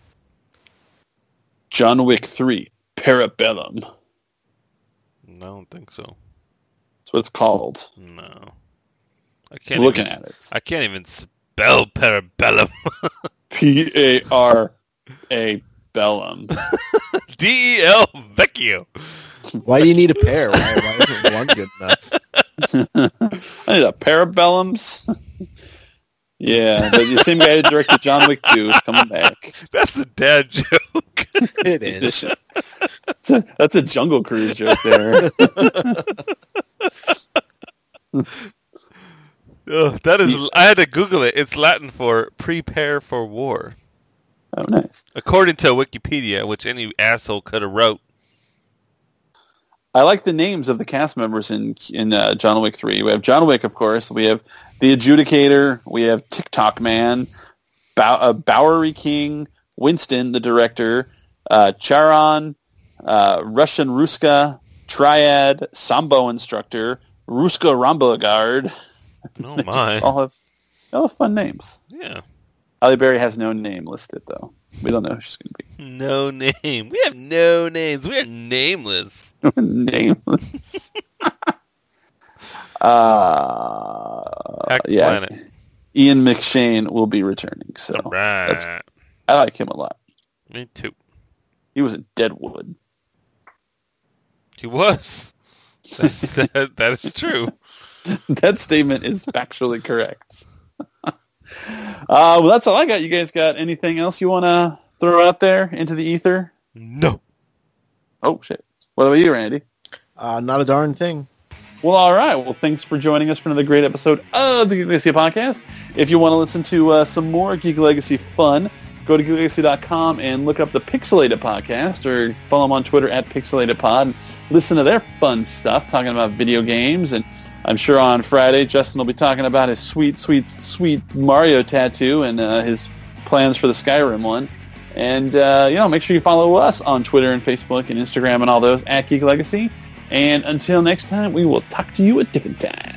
John Wick three, Parabellum. I don't think so. That's what it's called. No, I can't. Looking even, at it. I can't even spell Parabellum. P A R A Bellum. D E L Vecchio. Why do you need a pair? Why, why isn't one good enough? I need a pair of bellums. Yeah, the, the same guy who directed John Wick two is coming back. That's a dad joke. It is. That's a, that's a Jungle Cruise joke there. Oh, that is. I had to Google it. It's Latin for prepare for war, Oh, nice. according to Wikipedia, which any asshole could have wrote. I like the names of the cast members in in uh, John Wick three. We have John Wick, of course. We have the Adjudicator. We have TikTok Man, Bow- uh, Bowery King, Winston, the director, uh, Charon, uh, Russian Ruska, Triad, Sambo Instructor, Ruska Rambagard. Oh my! all have all have fun names. Yeah. Halle Berry has no name listed though. We don't know who she's going to No name. We have no names. We are nameless. be. Nameless. uh, Hack yeah. Planet. Ian McShane will be returning, so All right. that's I like him a lot. Me too. He was in Deadwood. He was. That's, that, that is true. That statement is factually correct. uh, well, that's all I got. You guys got anything else you want to throw out there into the ether? No. Oh, shit. What about you, Randy? Uh, not a darn thing. Well, all right. Well, thanks for joining us for another great episode of the Geek Legacy Podcast. If you want to listen to uh, some more Geek Legacy fun, go to geek legacy dot com and look up the Pixelated Podcast, or follow them on Twitter at PixelatedPod. Listen to their fun stuff, talking about video games. And I'm sure on Friday, Justin will be talking about his sweet, sweet, sweet Mario tattoo and uh, his plans for the Skyrim one. And, uh, you know, make sure you follow us on Twitter and Facebook and Instagram and all those at Geek Legacy. And until next time, we will talk to you at Dick'n Time.